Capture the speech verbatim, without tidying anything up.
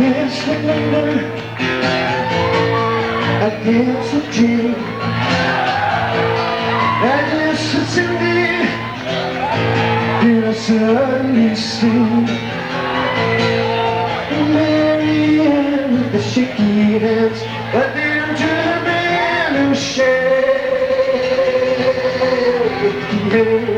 dance with London, I dance with Jane, I dance with Cindy, did I suddenly sing? Mary Ann with the shaky hands, I didn't turn a man who shared.